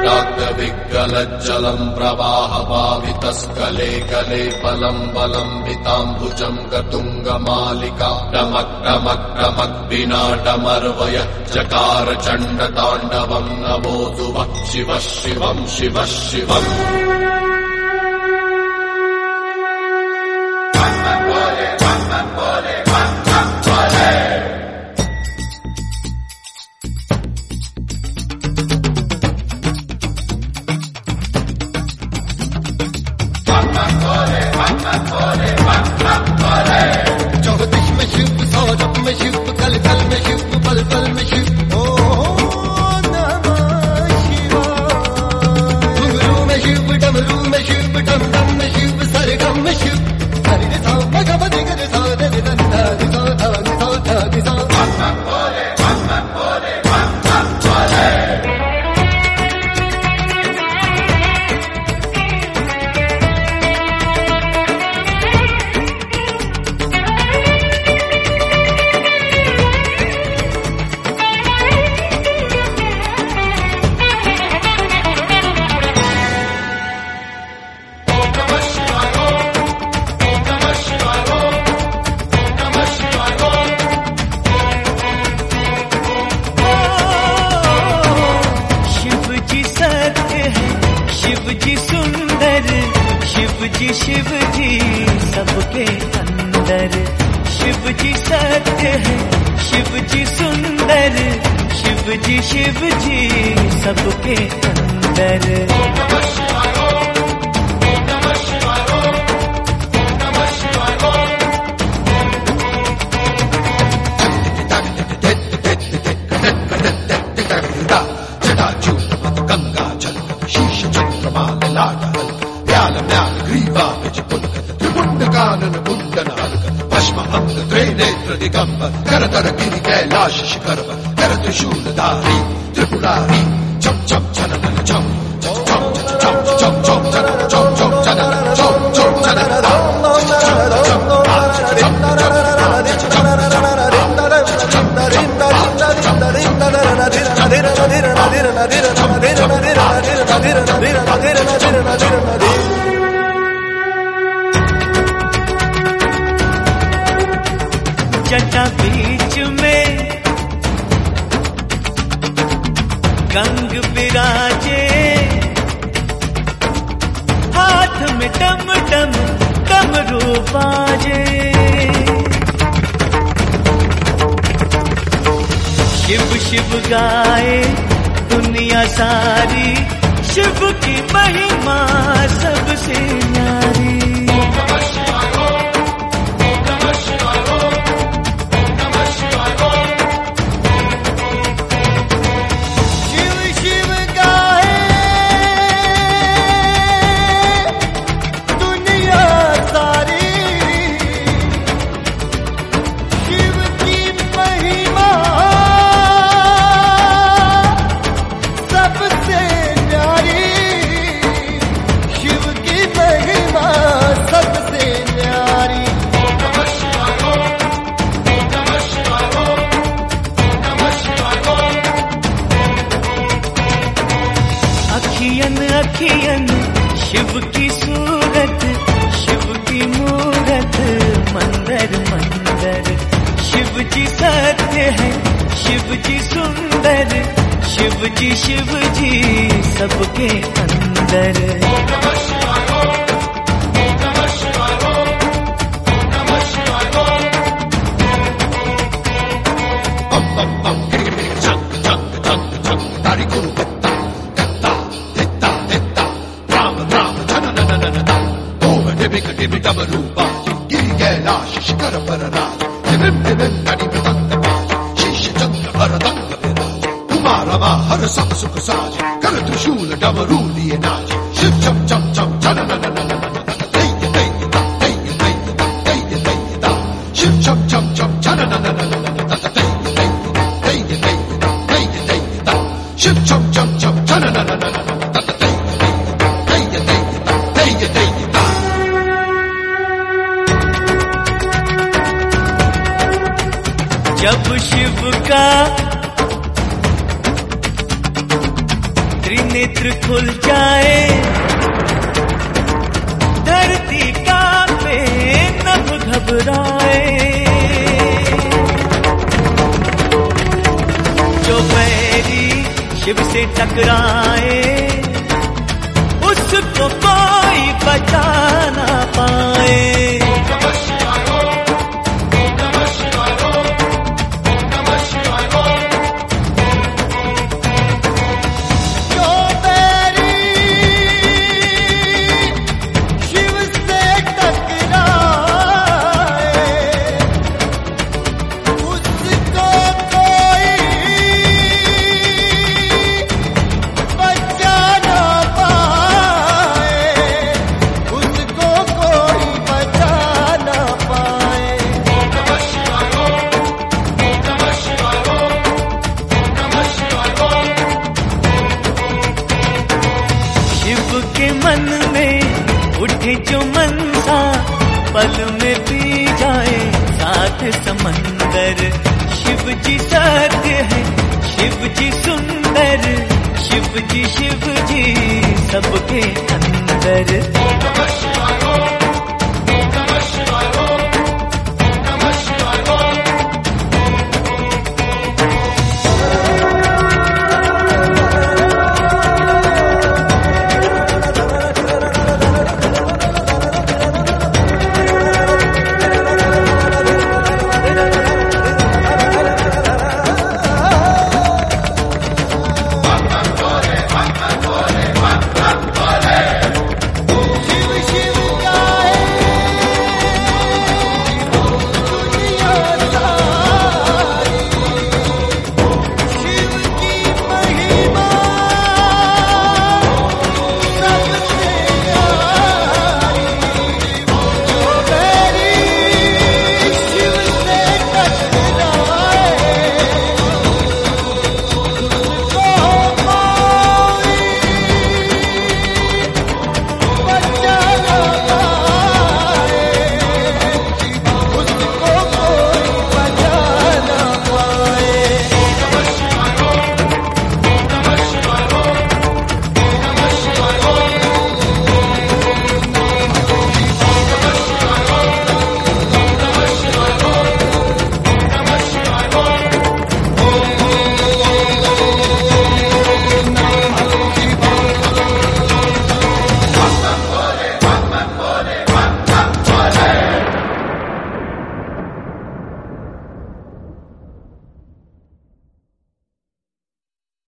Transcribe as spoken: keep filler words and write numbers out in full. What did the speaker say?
विग्गलज्जलम् प्रवाहपावितस्कले कले बलम् बलम् विताम्बुजम् गतुङ्गमालिका डमक् डमक् डमक् विनाटमर्वय चकार चण्डताण्डवम् नमोऽस्तु वः शिवः शिवम् शिवः शिवम् चौदिश में शिव, सौरभ में शिव, कल कल में शिव, पल पल में शिव। ओ नमः शिवाय। घुंघरू में शिव, डमरू में शिव, डम डम में शिव, सरगम में शिव। हरि रे सा मग मग ग रे सा रे रे दा दा दा दा दा दा दा दा। शिव जी सबके अंदर, शिव जी सत्य है, शिव जी सुंदर, शिव जी शिव जी सबके अंदर। गंगा जल शीश चंद्रमा लाटा व्याल व्याल ग्रीवा त्रिपुंड कानन कुंडन हल्क भस्म अंग त्रिनेत्र दिगंबर कर तर गिरि कैलाश शिखर कर त्रिशूलधारी त्रिपुरारी चम चम चनन चम चम चम चम चम चम चनन चम चम चनन चम चम चनन जटा बीच में गंग विराजे, हाथ में डम डम डमरू बाजे। शिव शिव गाए दुनिया सारी, शिव की महिमा सबसे न्यारी। अखियन शिव की सूरत, शिव की मूरत मंदर मंदर। शिव जी सत्य है, शिव जी सुंदर, शिव जी शिव जी सबके अंदर। डमरूपा गिरि कैलाश शिखर पर राज, विभिन्न विभिन्न नടി मृदंगबाज, शीश चंद्र भरदंग विराज। उमा रमा हर सब सुख साज, कर त्रिशूल डमरू लिए नाच। शिव चम चम चम चनन शिव चम चम चम चनन शिव चम चम चम चनन। जब शिव का त्रिनेत्र खुल जाए, धरती कांपे नभ घबराए। जो बैरी शिव से टकराए, उसको कोई बचा ना पाए। मन में उठे जो मनसा, पल में पी जाए सात समंदर। शिव जी सत्य है, शिव जी सुंदर, शिव जी शिव जी सबके अंदर।